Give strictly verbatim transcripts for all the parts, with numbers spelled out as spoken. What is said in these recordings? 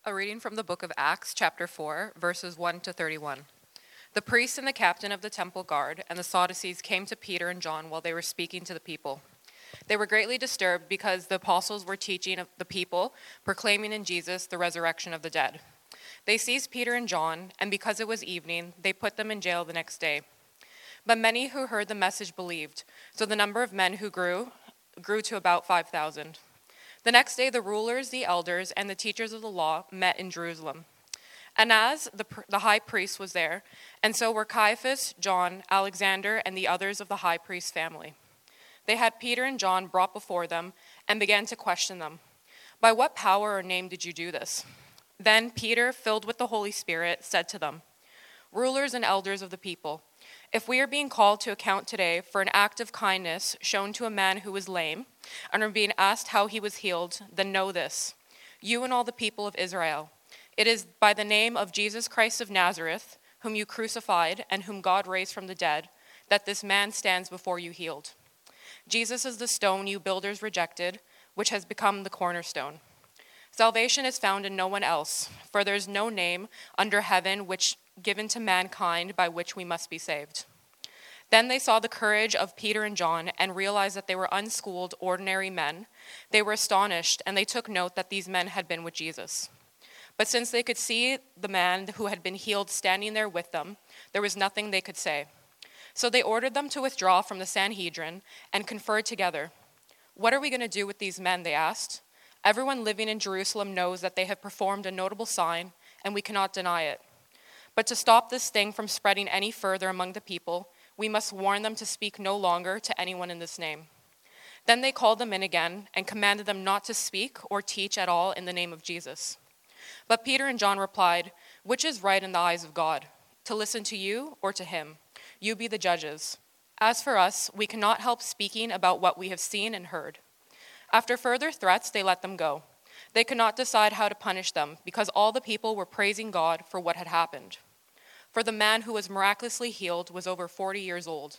A reading from the book of Acts, chapter four, verses one to thirty-one. The priests and the captain of the temple guard and the Sadducees came to Peter and John while they were speaking to the people. They were greatly disturbed because the apostles were teaching the people, proclaiming in Jesus the resurrection of the dead. They seized Peter and John, and because it was evening, they put them in jail the next day. But many who heard the message believed, so the number of men who grew grew to about five thousand. The next day, the rulers, the elders, and the teachers of the law met in Jerusalem. Annas, the, the high priest, was there, and so were Caiaphas, John, Alexander, and the others of the high priest's family. They had Peter and John brought before them and began to question them. By what power or name did you do this? Then Peter, filled with the Holy Spirit, said to them, Rulers and elders of the people, if we are being called to account today for an act of kindness shown to a man who was lame, and are being asked how he was healed, then know this, you and all the people of Israel. It is by the name of Jesus Christ of Nazareth, whom you crucified and whom God raised from the dead, that this man stands before you healed. Jesus is the stone you builders rejected, which has become the cornerstone. Salvation is found in no one else, for there is no name under heaven which given to mankind by which we must be saved. Then they saw the courage of Peter and John and realized that they were unschooled, ordinary men. They were astonished, and they took note that these men had been with Jesus. But since they could see the man who had been healed standing there with them, there was nothing they could say. So they ordered them to withdraw from the Sanhedrin and conferred together. What are we going to do with these men, they asked. Everyone living in Jerusalem knows that they have performed a notable sign, and we cannot deny it. But to stop this thing from spreading any further among the people, we must warn them to speak no longer to anyone in this name. Then they called them in again and commanded them not to speak or teach at all in the name of Jesus. But Peter and John replied, Which is right in the eyes of God, to listen to you or to him? You be the judges. As for us, we cannot help speaking about what we have seen and heard. After further threats, they let them go. They could not decide how to punish them because all the people were praising God for what had happened. For the man who was miraculously healed was over forty years old.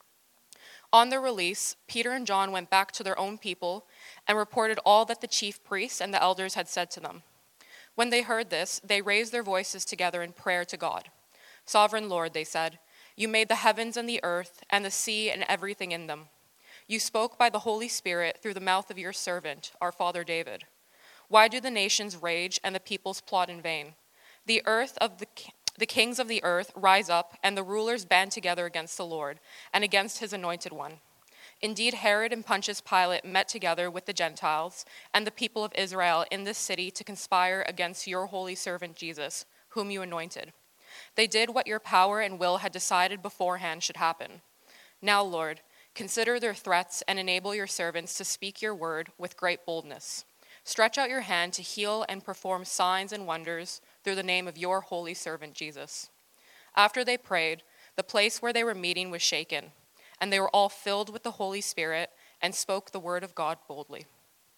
On their release, Peter and John went back to their own people and reported all that the chief priests and the elders had said to them. When they heard this, they raised their voices together in prayer to God. Sovereign Lord, they said, you made the heavens and the earth and the sea and everything in them. You spoke by the Holy Spirit through the mouth of your servant, our father David. Why do the nations rage and the peoples plot in vain? The earth of the the kings of the earth rise up, and the rulers band together against the Lord and against his anointed one. Indeed, Herod and Pontius Pilate met together with the Gentiles and the people of Israel in this city to conspire against your holy servant Jesus, whom you anointed. They did what your power and will had decided beforehand should happen. Now, Lord, consider their threats and enable your servants to speak your word with great boldness. Stretch out your hand to heal and perform signs and wonders through the name of your holy servant Jesus. After they prayed, the place where they were meeting was shaken, and they were all filled with the Holy Spirit and spoke the word of God boldly.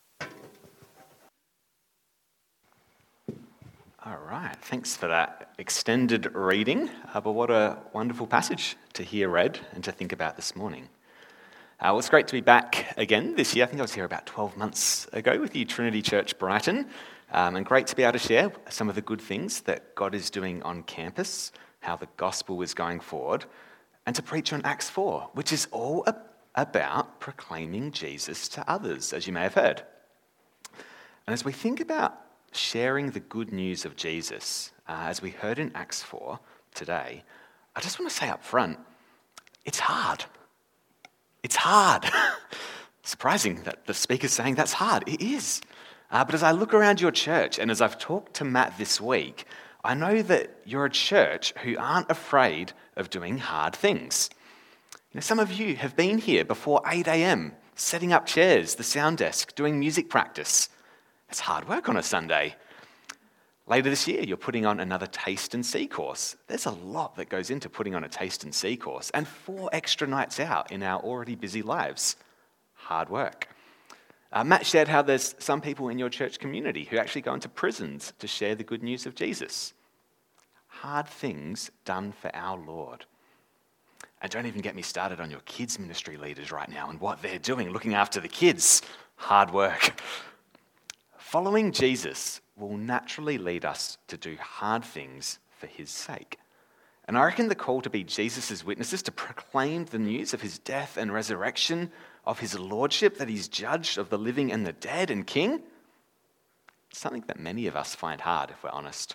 All right, thanks for that extended reading, uh, but what a wonderful passage to hear read and to think about this morning. Uh, well, it's great to be back again this year. I think I was here about twelve months ago with you, Trinity Church Brighton, um, and great to be able to share some of the good things that God is doing on campus, how the gospel is going forward, and to preach on Acts four, which is all about proclaiming Jesus to others, as you may have heard. And as we think about sharing the good news of Jesus, uh, as we heard in Acts four today, I just want to say up front, it's hard. It's hard. Surprising that the speaker's saying that's hard. It is. Uh, but as I look around your church, and as I've talked to Matt this week, I know that you're a church who aren't afraid of doing hard things. You know, some of you have been here before eight a.m, setting up chairs, the sound desk, doing music practice. It's hard work on a Sunday. Later this year, you're putting on another Taste and See course. There's a lot that goes into putting on a Taste and See course, and four extra nights out in our already busy lives. Hard work. Uh, Matt shared how there's some people in your church community who actually go into prisons to share the good news of Jesus. Hard things done for our Lord. And don't even get me started on your kids' ministry leaders right now and what they're doing, looking after the kids. Hard work. Following Jesus will naturally lead us to do hard things for his sake. And I reckon the call to be Jesus' witnesses, to proclaim the news of his death and resurrection, of his lordship, that he's judge of the living and the dead and king, something that many of us find hard, if we're honest.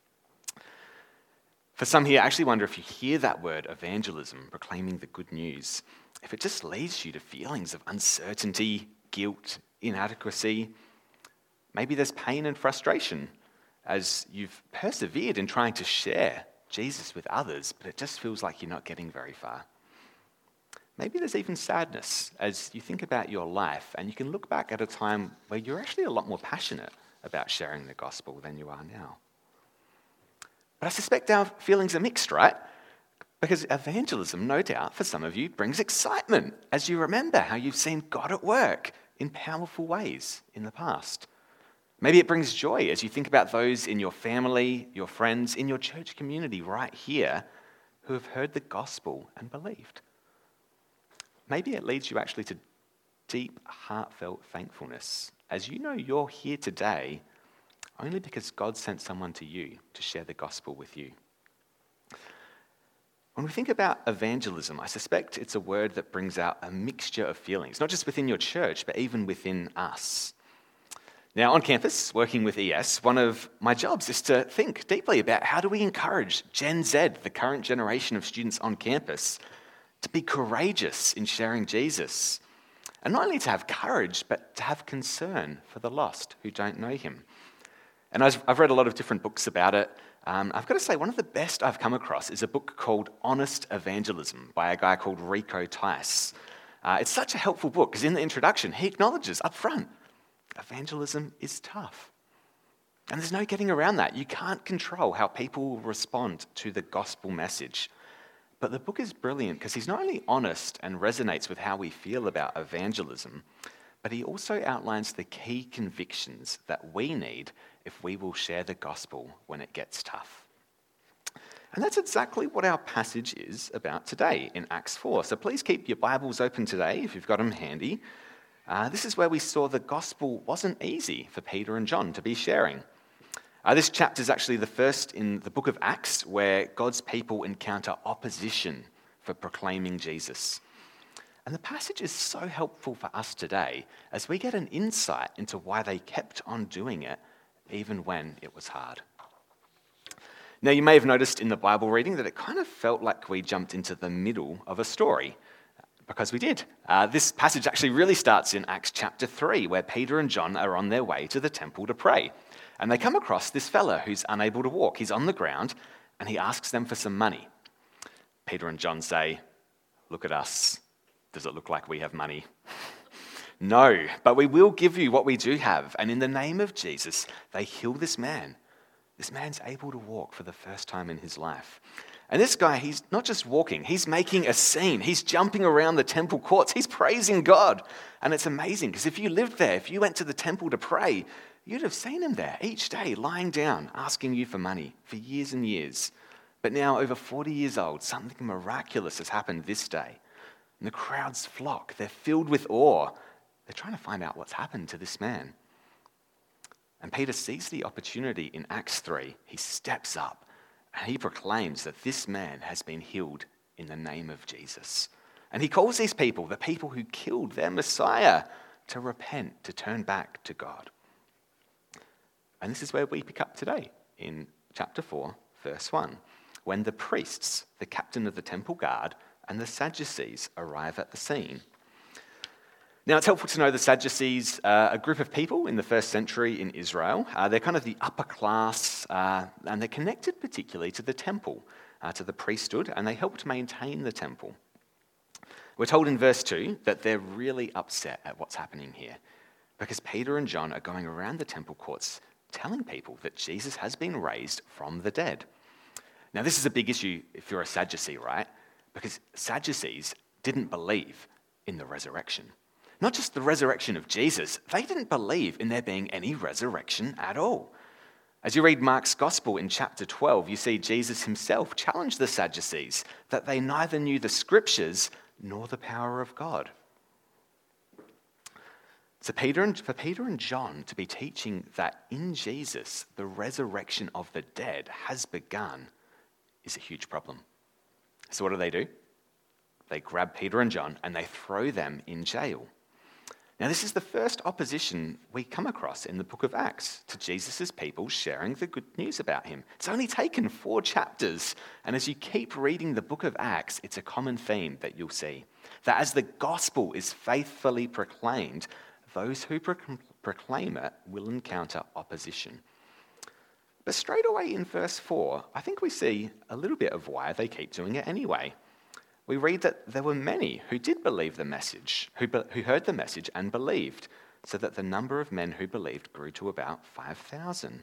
For some here, I actually wonder if you hear that word evangelism, proclaiming the good news, if it just leads you to feelings of uncertainty, guilt, inadequacy. Maybe there's pain and frustration as you've persevered in trying to share Jesus with others, but it just feels like you're not getting very far. Maybe there's even sadness as you think about your life and you can look back at a time where you're actually a lot more passionate about sharing the gospel than you are now. But I suspect our feelings are mixed, right? Because evangelism, no doubt, for some of you, brings excitement as you remember how you've seen God at work in powerful ways in the past. Maybe it brings joy as you think about those in your family, your friends, in your church community right here who have heard the gospel and believed. Maybe it leads you actually to deep, heartfelt thankfulness as you know you're here today only because God sent someone to you to share the gospel with you. When we think about evangelism, I suspect it's a word that brings out a mixture of feelings, not just within your church, but even within us. Now, on campus, working with E S, one of my jobs is to think deeply about how do we encourage Gen Z, the current generation of students on campus, to be courageous in sharing Jesus. And not only to have courage, but to have concern for the lost who don't know him. And I've read a lot of different books about it. Um, I've got to say, one of the best I've come across is a book called Honest Evangelism by a guy called Rico Tice. Uh, it's such a helpful book because in the introduction, he acknowledges up front, evangelism is tough. And there's no getting around that. You can't control how people will respond to the gospel message. But the book is brilliant because he's not only honest and resonates with how we feel about evangelism, but he also outlines the key convictions that we need if we will share the gospel when it gets tough. And that's exactly what our passage is about today in Acts four. So please keep your Bibles open today if you've got them handy. Uh, this is where we saw the gospel wasn't easy for Peter and John to be sharing. Uh, this chapter is actually the first in the book of Acts where God's people encounter opposition for proclaiming Jesus. And the passage is so helpful for us today as we get an insight into why they kept on doing it even when it was hard. Now, you may have noticed in the Bible reading that it kind of felt like we jumped into the middle of a story, because we did. Uh, this passage actually really starts in Acts chapter three, where Peter and John are on their way to the temple to pray. And they come across this fella who's unable to walk. He's on the ground, and he asks them for some money. Peter and John say, "Look at us. Does it look like we have money?" "No, but we will give you what we do have." And in the name of Jesus, they heal this man. This man's able to walk for the first time in his life. And this guy, he's not just walking, he's making a scene. He's jumping around the temple courts. He's praising God. And it's amazing because if you lived there, if you went to the temple to pray, you'd have seen him there each day lying down, asking you for money for years and years. But now, over forty years old, something miraculous has happened this day. And the crowds flock. They're filled with awe. They're trying to find out what's happened to this man. And Peter sees the opportunity in Acts three. He steps up and he proclaims that this man has been healed in the name of Jesus. And he calls these people, the people who killed their Messiah, to repent, to turn back to God. And this is where we pick up today in chapter four, verse one, when the priests, the captain of the temple guard, and the Sadducees arrive at the scene. Now, it's helpful to know the Sadducees are a group of people in the first century in Israel. Uh, they're kind of the upper class, uh, and they're connected particularly to the temple, uh, to the priesthood, and they helped maintain the temple. We're told in verse two that they're really upset at what's happening here because Peter and John are going around the temple courts telling people that Jesus has been raised from the dead. Now, this is a big issue if you're a Sadducee, right? Because Sadducees didn't believe in the resurrection. Not just the resurrection of Jesus, they didn't believe in there being any resurrection at all. As you read Mark's Gospel in chapter twelve, you see Jesus himself challenge the Sadducees that they neither knew the scriptures nor the power of God. So Peter and, for Peter and John to be teaching that in Jesus, the resurrection of the dead has begun is a huge problem. So what do they do? They grab Peter and John and they throw them in jail. Now, this is the first opposition we come across in the book of Acts to Jesus' people sharing the good news about him. It's only taken four chapters, and as you keep reading the book of Acts, it's a common theme that you'll see. That as the gospel is faithfully proclaimed, those who pro- proclaim it will encounter opposition. But straight away in verse four, I think we see a little bit of why they keep doing it anyway. We read that there were many who did believe the message, who, be, who heard the message and believed, so that the number of men who believed grew to about five thousand.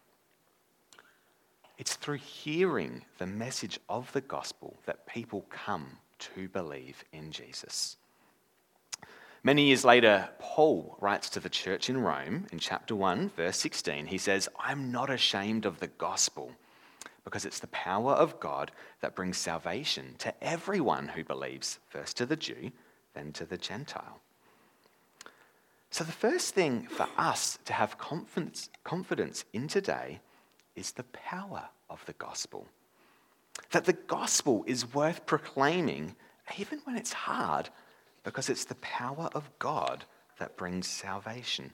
It's through hearing the message of the gospel that people come to believe in Jesus. Many years later, Paul writes to the church in Rome in chapter one, verse sixteen. He says, "I'm not ashamed of the gospel, because it's the power of God that brings salvation to everyone who believes, first to the Jew, then to the Gentile." So the first thing for us to have confidence, confidence in today is the power of the gospel. That the gospel is worth proclaiming even when it's hard, because it's the power of God that brings salvation.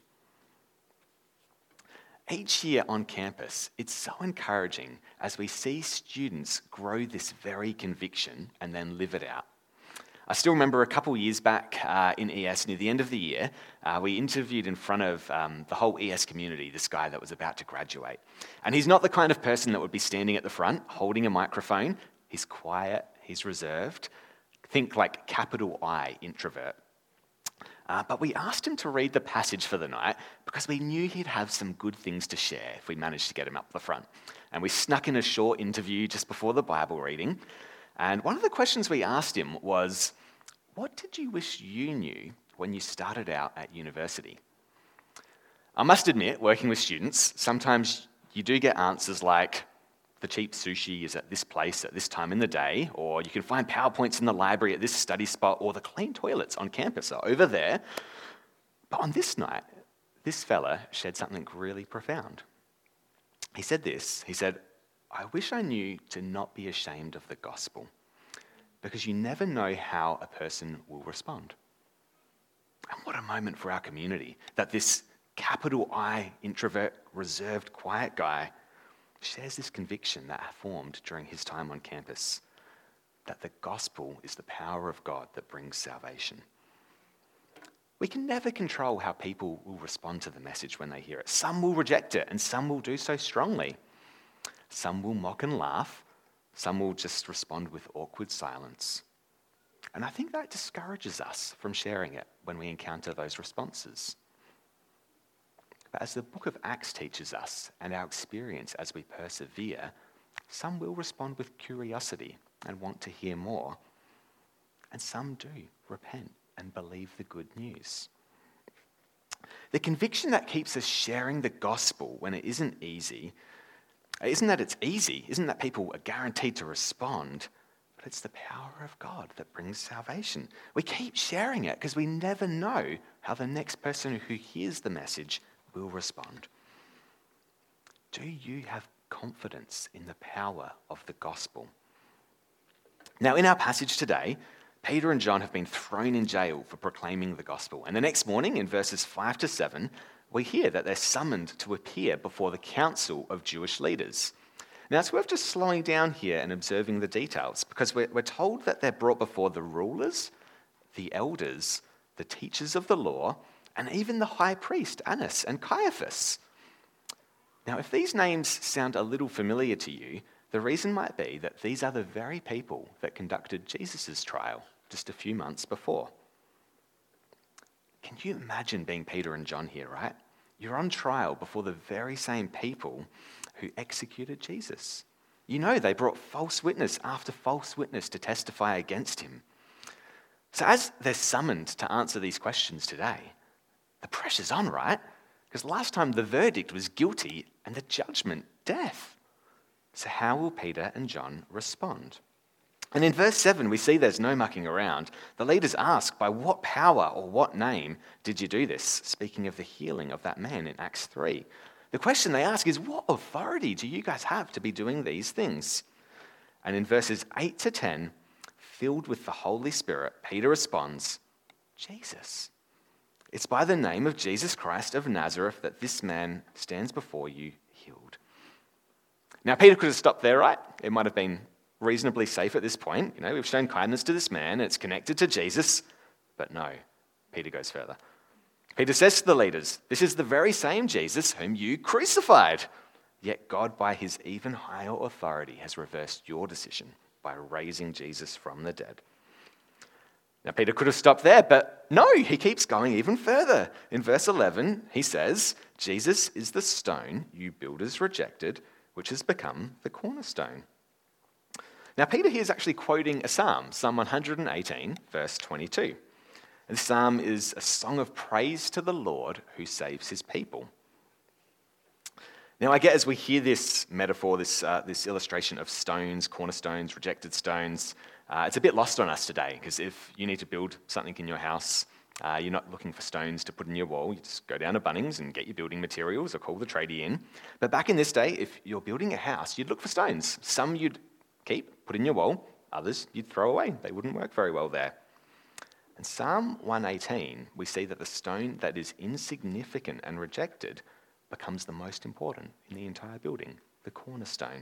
Each year on campus, it's so encouraging as we see students grow this very conviction and then live it out. I still remember a couple years back uh, in E S, near the end of the year, uh, we interviewed in front of um, the whole E S community this guy that was about to graduate. And he's not the kind of person that would be standing at the front holding a microphone. He's quiet, he's reserved. Think like capital I, introvert. Uh, but we asked him to read the passage for the night because we knew he'd have some good things to share if we managed to get him up the front. And we snuck in a short interview just before the Bible reading. And one of the questions we asked him was, what did you wish you knew when you started out at university? I must admit, working with students, sometimes you do get answers like, the cheap sushi is at this place at this time in the day, or you can find PowerPoints in the library at this study spot, or the clean toilets on campus are over there. But on this night, this fella shared something really profound. He said this, he said, "I wish I knew to not be ashamed of the gospel, because you never know how a person will respond." And what a moment for our community, that this capital I, introvert, reserved, quiet guy shares this conviction that formed during his time on campus, that the gospel is the power of God that brings salvation. We can never control how people will respond to the message when they hear it. Some will reject it, and some will do so strongly. Some will mock and laugh. Some will just respond with awkward silence. And I think that discourages us from sharing it when we encounter those responses. But as the book of Acts teaches us, and our experience as we persevere, some will respond with curiosity and want to hear more. And some do repent and believe the good news. The conviction that keeps us sharing the gospel when it isn't easy, isn't that it's easy, isn't that people are guaranteed to respond, but it's the power of God that brings salvation. We keep sharing it because we never know how the next person who hears the message will respond. Do you have confidence in the power of the gospel? Now, in our passage today, Peter and John have been thrown in jail for proclaiming the gospel. And the next morning, in verses five to seven, we hear that they're summoned to appear before the council of Jewish leaders. Now, it's worth just slowing down here and observing the details, because we're, we're told that they're brought before the rulers, the elders, the teachers of the law, and even the high priest, Annas and Caiaphas. Now, if these names sound a little familiar to you, the reason might be that these are the very people that conducted Jesus' trial just a few months before. Can you imagine being Peter and John here, right? You're on trial before the very same people who executed Jesus. You know they brought false witness after false witness to testify against him. So as they're summoned to answer these questions today, the pressure's on, right? Because last time the verdict was guilty and the judgment, death. So how will Peter and John respond? And in verse seven, we see there's no mucking around. The leaders ask, by what power or what name did you do this? Speaking of the healing of that man in Acts three. The question they ask is, what authority do you guys have to be doing these things? And in verses eight to ten, filled with the Holy Spirit, Peter responds, Jesus. It's by the name of Jesus Christ of Nazareth that this man stands before you healed. Now, Peter could have stopped there, right? It might have been reasonably safe at this point. You know, we've shown kindness to this man, and it's connected to Jesus. But no, Peter goes further. Peter says to the leaders, this is the very same Jesus whom you crucified. Yet God, by his even higher authority, has reversed your decision by raising Jesus from the dead. Now, Peter could have stopped there, but no, he keeps going even further. In verse eleven, he says, Jesus is the stone you builders rejected, which has become the cornerstone. Now, Peter here is actually quoting a psalm, Psalm one hundred eighteen, verse twenty-two. And this psalm is a song of praise to the Lord who saves his people. Now, I get as we hear this metaphor, this, uh, this illustration of stones, cornerstones, rejected stones, uh, it's a bit lost on us today, because if you need to build something in your house, uh, you're not looking for stones to put in your wall. You just go down to Bunnings and get your building materials or call the tradie in. But back in this day, if you're building a house, you'd look for stones. Some you'd keep, put in your wall. Others you'd throw away. They wouldn't work very well there. In Psalm one eighteen, we see that the stone that is insignificant and rejected becomes the most important in the entire building, the cornerstone.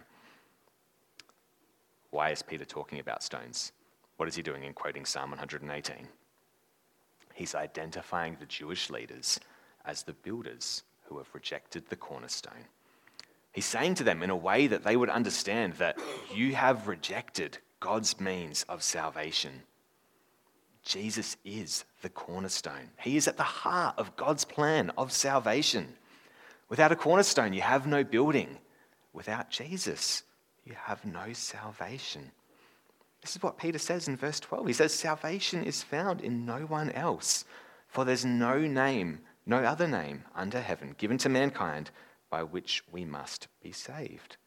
Why is Peter talking about stones? What is he doing in quoting Psalm one hundred eighteen? He's identifying the Jewish leaders as the builders who have rejected the cornerstone. He's saying to them in a way that they would understand that you have rejected God's means of salvation. Jesus is the cornerstone. He is at the heart of God's plan of salvation. Without a cornerstone, you have no building. Without Jesus, you have no salvation. This is what Peter says in verse twelve. He says, salvation is found in no one else, for there's no name, no other name under heaven given to mankind by which we must be saved.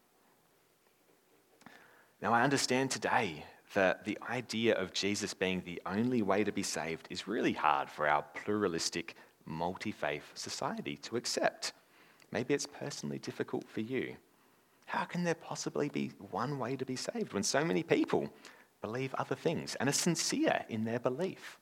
Now, I understand today that the idea of Jesus being the only way to be saved is really hard for our pluralistic, multi-faith society to accept. Maybe it's personally difficult for you. How can there possibly be one way to be saved when so many people believe other things and are sincere in their belief?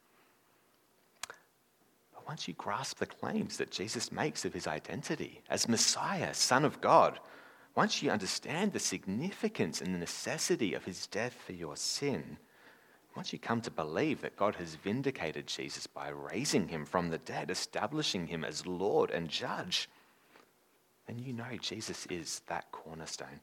But once you grasp the claims that Jesus makes of his identity as Messiah, Son of God, once you understand the significance and the necessity of his death for your sin, once you come to believe that God has vindicated Jesus by raising him from the dead, establishing him as Lord and Judge, then you know Jesus is that cornerstone.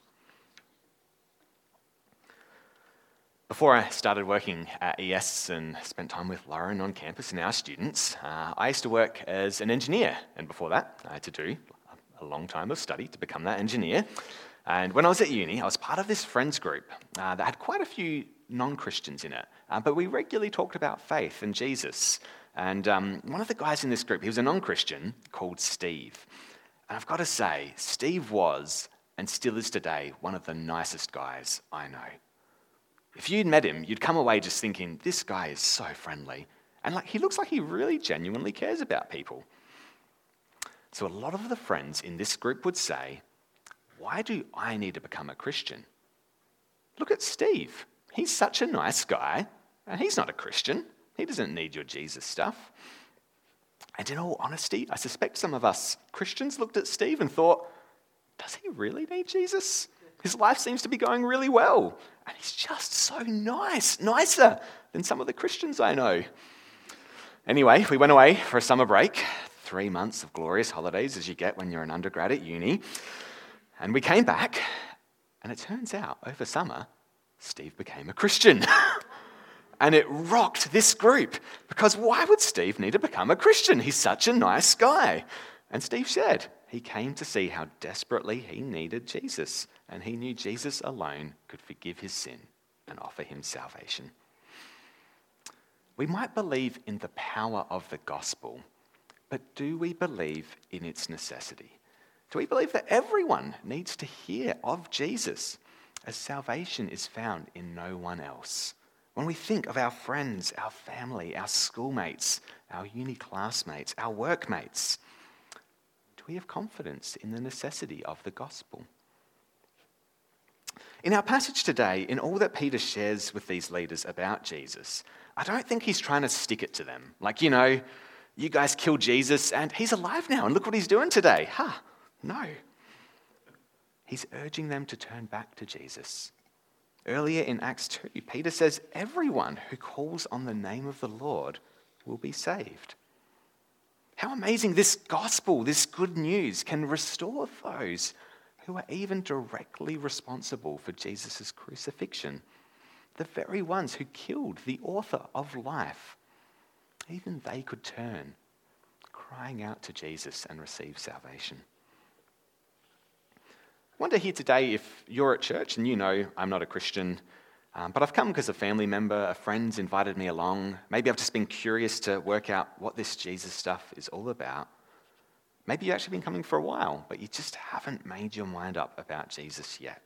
Before I started working at E S and spent time with Lauren on campus and our students, uh, I used to work as an engineer. And before that, I had to do a long time of study to become that engineer. And when I was at uni, I was part of this friends group uh, that had quite a few non-Christians in it. Uh, but we regularly talked about faith and Jesus. And um, one of the guys in this group, he was a non-Christian called Steve. And I've got to say, Steve was, and still is today, one of the nicest guys I know. If you'd met him, you'd come away just thinking, this guy is so friendly. And like he looks like he really genuinely cares about people. So a lot of the friends in this group would say, why do I need to become a Christian? Look at Steve. He's such a nice guy, and he's not a Christian. He doesn't need your Jesus stuff. And in all honesty, I suspect some of us Christians looked at Steve and thought, does he really need Jesus? His life seems to be going really well. And he's just so nice, nicer than some of the Christians I know. Anyway, we went away for a summer break, three months of glorious holidays as you get when you're an undergrad at uni. And we came back, and it turns out over summer, Steve became a Christian. And it rocked this group, because why would Steve need to become a Christian? He's such a nice guy. And Steve said he came to see how desperately he needed Jesus, and he knew Jesus alone could forgive his sin and offer him salvation. We might believe in the power of the gospel, but do we believe in its necessity? Do we believe that everyone needs to hear of Jesus? as salvation is found in no one else. When we think of our friends, our family, our schoolmates, our uni classmates, our workmates, do we have confidence in the necessity of the gospel? In our passage today, in all that Peter shares with these leaders about Jesus, I don't think he's trying to stick it to them. Like, you know, you guys killed Jesus and he's alive now and look what he's doing today. Ha, huh, no. He's urging them to turn back to Jesus. Earlier in Acts two, Peter says, everyone who calls on the name of the Lord will be saved. How amazing this gospel, this good news, can restore those who are even directly responsible for Jesus' crucifixion. The very ones who killed the author of life. Even they could turn, crying out to Jesus and receive salvation. I wonder here today if you're at church and you know I'm not a Christian, um, but I've come because a family member, a friend's invited me along. Maybe I've just been curious to work out what this Jesus stuff is all about. Maybe you've actually been coming for a while, but you just haven't made your mind up about Jesus yet.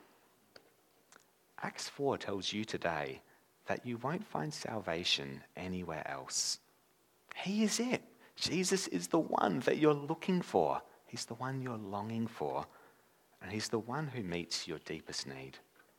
Acts four tells you today that you won't find salvation anywhere else. He is it. Jesus is the one that you're looking for. He's the one you're longing for. And he's the one who meets your deepest need.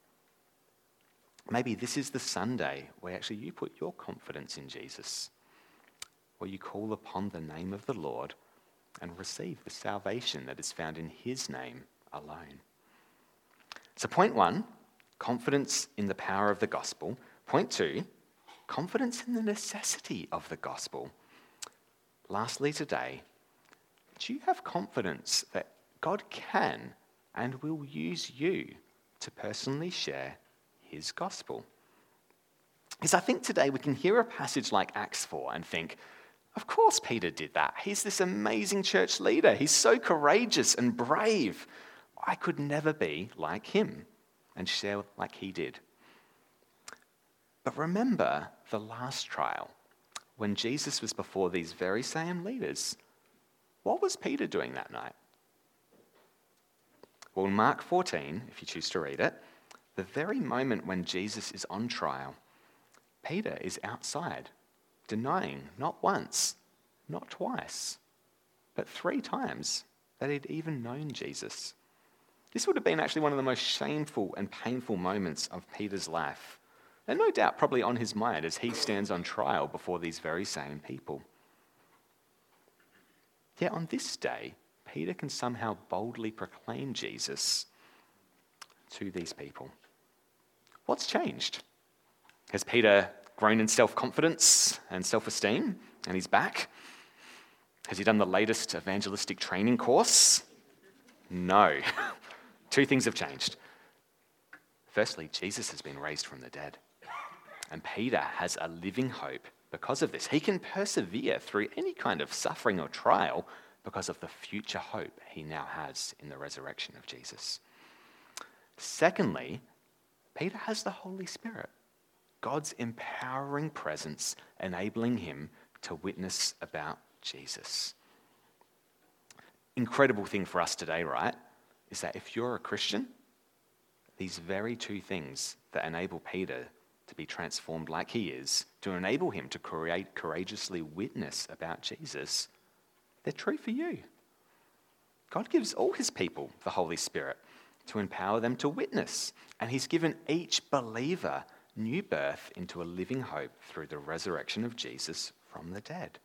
Maybe this is the Sunday where actually you put your confidence in Jesus, where you call upon the name of the Lord and receive the salvation that is found in his name alone. So point one, confidence in the power of the gospel. Point two, confidence in the necessity of the gospel. Lastly today, do you have confidence that God can and will use you to personally share his gospel? Because I think today we can hear a passage like Acts four and think, of course Peter did that. He's this amazing church leader. He's so courageous and brave. I could never be like him and share like he did. But remember the last trial, when Jesus was before these very same leaders. What was Peter doing that night? Well, in Mark fourteen, if you choose to read it, the very moment when Jesus is on trial, Peter is outside, denying not once, not twice, but three times that he'd even known Jesus. This would have been actually one of the most shameful and painful moments of Peter's life, and no doubt probably on his mind as he stands on trial before these very same people. Yet on this day, Peter can somehow boldly proclaim Jesus to these people. What's changed? Has Peter grown in self-confidence and self-esteem and he's back? Has he done the latest evangelistic training course? No. Two things have changed. Firstly, Jesus has been raised from the dead. And Peter has a living hope because of this. He can persevere through any kind of suffering or trial because of the future hope he now has in the resurrection of Jesus. Secondly, Peter has the Holy Spirit, God's empowering presence, enabling him to witness about Jesus. Incredible thing for us today, right, is that if you're a Christian, these very two things that enable Peter to be transformed like he is, to enable him to create, courageously witness about Jesus, they're true for you. God gives all his people the Holy Spirit to empower them to witness. And he's given each believer new birth into a living hope through the resurrection of Jesus from the dead.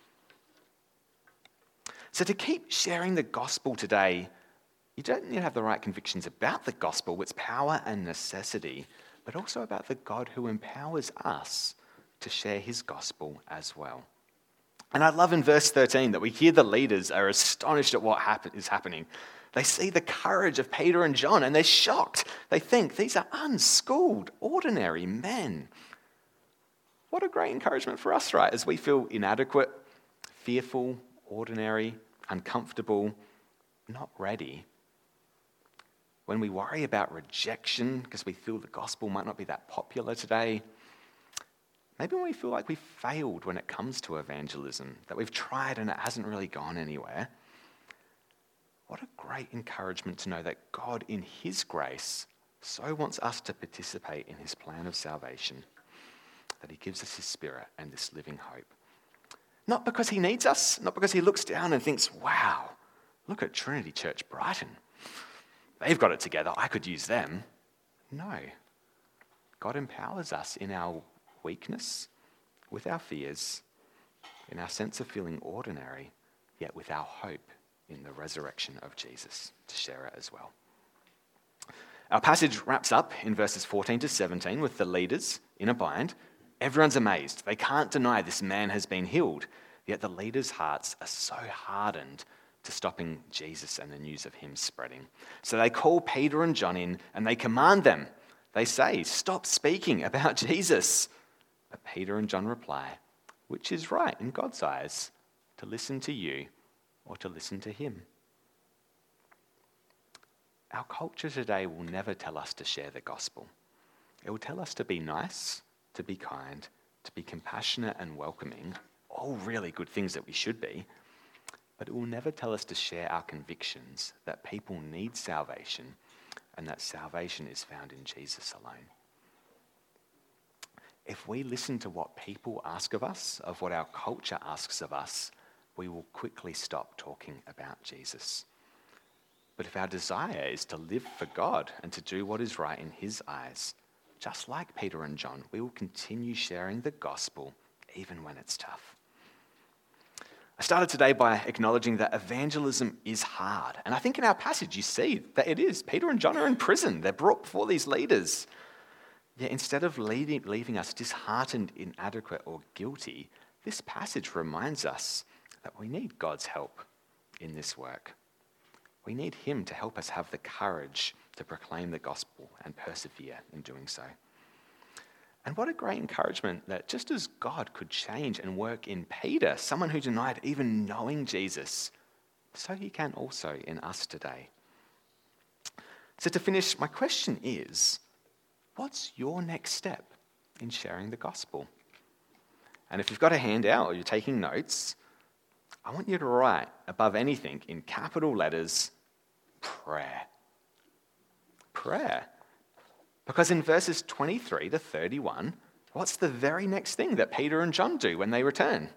So to keep sharing the gospel today, you don't need to have the right convictions about the gospel, its power and necessity, but also about the God who empowers us to share his gospel as well. And I love in verse thirteen that we hear the leaders are astonished at what happen- is happening. They see the courage of Peter and John and they're shocked. They think these are unschooled, ordinary men. What a great encouragement for us, right? As we feel inadequate, fearful, ordinary, uncomfortable, not ready. When we worry about rejection because we feel the gospel might not be that popular today. Maybe when we feel like we've failed when it comes to evangelism, that we've tried and it hasn't really gone anywhere. What a great encouragement to know that God in his grace so wants us to participate in his plan of salvation that he gives us his Spirit and this living hope. Not because he needs us, not because he looks down and thinks, wow, look at Trinity Church Brighton. They've got it together, I could use them. No. God empowers us in our weakness, with our fears, in our sense of feeling ordinary, yet with our hope in the resurrection of Jesus to share it as well. Our passage wraps up in verses fourteen to seventeen with the leaders in a bind. Everyone's amazed. They can't deny this man has been healed, yet the leaders' hearts are so hardened to stopping Jesus and the news of him spreading. So they call Peter and John in and they command them. They say, stop speaking about Jesus. But Peter and John reply, which is right in God's eyes, to listen to you or to listen to him? Our culture today will never tell us to share the gospel. It will tell us to be nice, to be kind, to be compassionate and welcoming, all really good things that we should be. But it will never tell us to share our convictions that people need salvation and that salvation is found in Jesus alone. If we listen to what people ask of us, of what our culture asks of us, we will quickly stop talking about Jesus. But if our desire is to live for God and to do what is right in his eyes, just like Peter and John, we will continue sharing the gospel even when it's tough. I started today by acknowledging that evangelism is hard. And I think in our passage you see that it is. Peter and John are in prison. They're brought before these leaders. Yet instead of leading, leaving us disheartened, inadequate, or guilty, this passage reminds us that we need God's help in this work. We need him to help us have the courage to proclaim the gospel and persevere in doing so. And what a great encouragement that just as God could change and work in Peter, someone who denied even knowing Jesus, so he can also in us today. So to finish, my question is, what's your next step in sharing the gospel? And if you've got a handout or you're taking notes, I want you to write above anything in capital letters, prayer. Prayer. Because in verses twenty-three to thirty-one, what's the very next thing that Peter and John do when they return?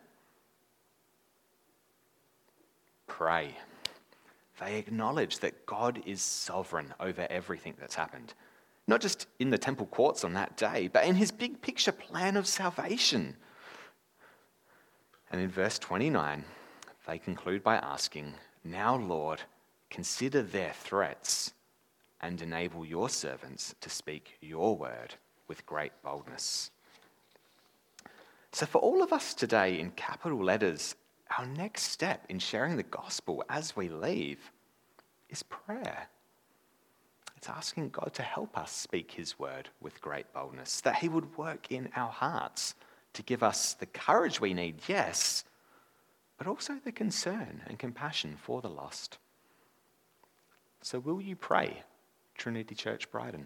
Pray. They acknowledge that God is sovereign over everything that's happened. Not just in the temple courts on that day, but in his big picture plan of salvation. And in verse twenty-nine, they conclude by asking, now, Lord, consider their threats and enable your servants to speak your word with great boldness. So for all of us today in capital letters, our next step in sharing the gospel as we leave is prayer. It's asking God to help us speak his word with great boldness, that he would work in our hearts to give us the courage we need, yes, but also the concern and compassion for the lost. So will you pray, Trinity Church Brighton?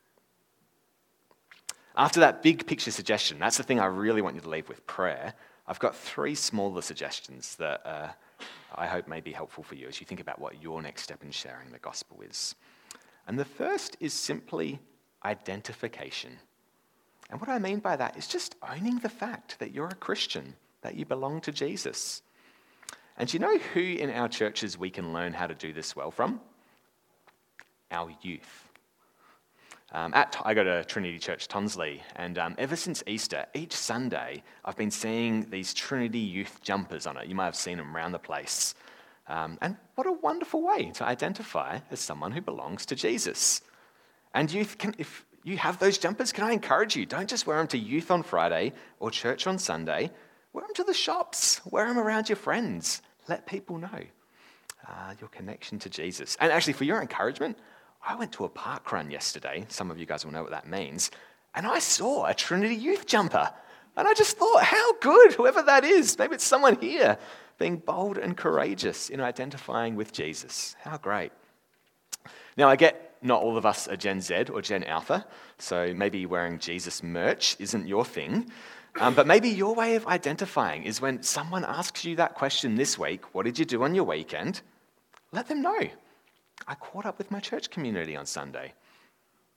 After that big picture suggestion, that's the thing I really want you to leave with, prayer, I've got three smaller suggestions that uh, I hope may be helpful for you as you think about what your next step in sharing the gospel is. And the first is simply identification. And what I mean by that is just owning the fact that you're a Christian, that you belong to Jesus. And do you know who in our churches we can learn how to do this well from? Our youth. Um, at, I go to Trinity Church Tonsley, and um, ever since Easter, each Sunday, I've been seeing these Trinity youth jumpers on it. You might have seen them around the place. Um, and what a wonderful way to identify as someone who belongs to Jesus. And youth, can, if you have those jumpers, can I encourage you, don't just wear them to youth on Friday or church on Sunday. Wear them to the shops. Wear them around your friends. Let people know uh, your connection to Jesus. And actually, for your encouragement, I went to a park run yesterday. Some of you guys will know what that means. And I saw a Trinity youth jumper. And I just thought, how good, whoever that is. Maybe it's someone here being bold and courageous in identifying with Jesus. How great. Now, I get not all of us are Gen Z or Gen Alpha, so maybe wearing Jesus merch isn't your thing. Um, but maybe your way of identifying is when someone asks you that question this week, what did you do on your weekend? Let them know. I caught up with my church community on Sunday.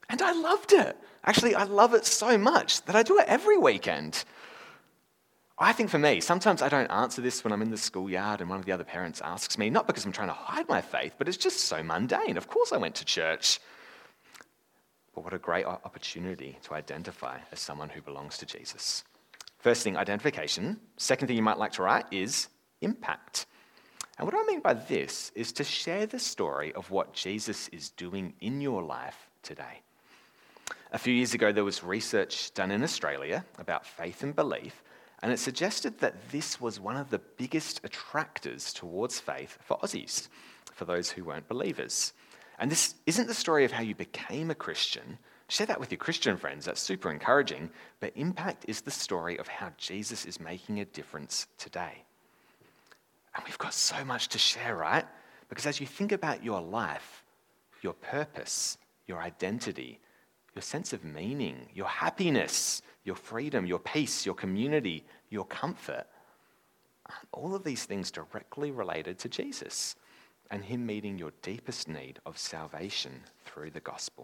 And I loved it. Actually, I love it so much that I do it every weekend. I think for me, sometimes I don't answer this when I'm in the schoolyard and one of the other parents asks me, not because I'm trying to hide my faith, but it's just so mundane. Of course I went to church. But what a great opportunity to identify as someone who belongs to Jesus. First thing, identification. Second thing you might like to write is impact. And what I mean by this is to share the story of what Jesus is doing in your life today. A few years ago, there was research done in Australia about faith and belief, and it suggested that this was one of the biggest attractors towards faith for Aussies, for those who weren't believers. And this isn't the story of how you became a Christian. Share that with your Christian friends, that's super encouraging. But impact is the story of how Jesus is making a difference today. And we've got so much to share, right? Because as you think about your life, your purpose, your identity, your sense of meaning, your happiness, your freedom, your peace, your community, your comfort, all of these things directly related to Jesus and him meeting your deepest need of salvation through the gospel.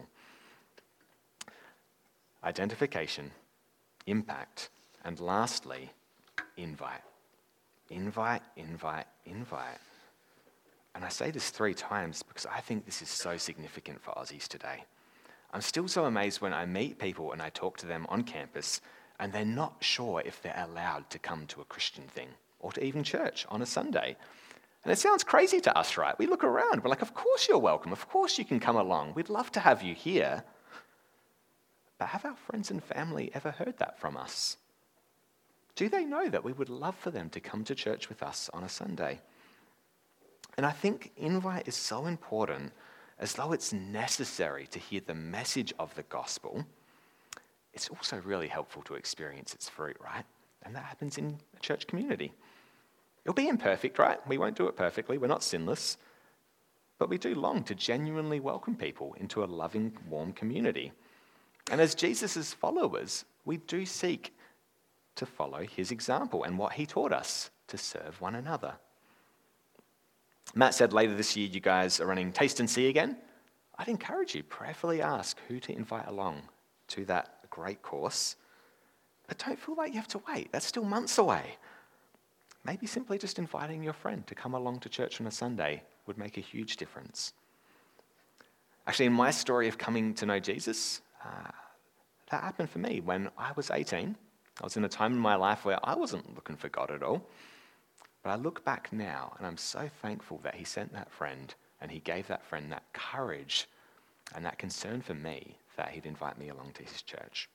Identification, impact, and lastly, invite. Invite, invite, invite. And I say this three times because I think this is so significant for Aussies today. I'm still so amazed when I meet people and I talk to them on campus and they're not sure if they're allowed to come to a Christian thing or to even church on a Sunday. And it sounds crazy to us, right? We look around, we're like, of course you're welcome, of course you can come along, we'd love to have you here. But have our friends and family ever heard that from us? Do they know that we would love for them to come to church with us on a Sunday? And I think invite is so important, as though it's necessary to hear the message of the gospel. It's also really helpful to experience its fruit, right? And that happens in a church community. It'll be imperfect, right? We won't do it perfectly. We're not sinless. But we do long to genuinely welcome people into a loving, warm community. And as Jesus' followers, we do seek to follow his example and what he taught us to serve one another. Matt said later this year you guys are running Taste and See again. I'd encourage you, prayerfully ask who to invite along to that great course. But don't feel like you have to wait. That's still months away. Maybe simply just inviting your friend to come along to church on a Sunday would make a huge difference. Actually, in my story of coming to know Jesus, uh, that happened for me when I was eighteen. I was in a time in my life where I wasn't looking for God at all. But I look back now and I'm so thankful that he sent that friend and he gave that friend that courage and that concern for me that he'd invite me along to his church.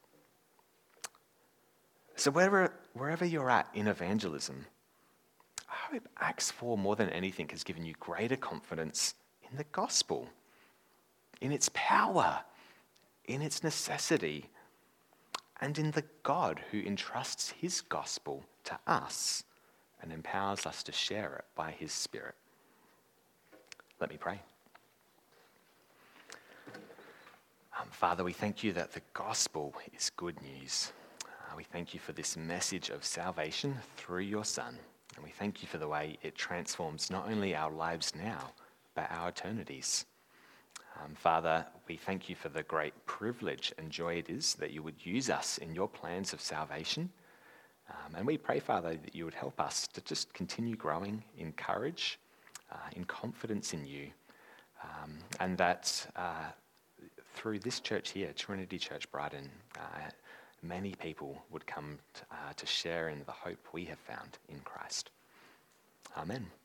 So wherever, wherever you're at in evangelism, I hope Acts four more than anything has given you greater confidence in the gospel, in its power, in its necessity, and in the God who entrusts his gospel to us and empowers us to share it by his Spirit. Let me pray. Um, Father, we thank you that the gospel is good news. Uh, we thank you for this message of salvation through your Son. And we thank you for the way it transforms not only our lives now, but our eternities. Um, Father, we thank you for the great privilege and joy it is that you would use us in your plans of salvation. Um, and we pray, Father, that you would help us to just continue growing in courage, uh, in confidence in you, um, and that uh, through this church here, Trinity Church Brighton, uh, many people would come to, uh, to share in the hope we have found in Christ. Amen.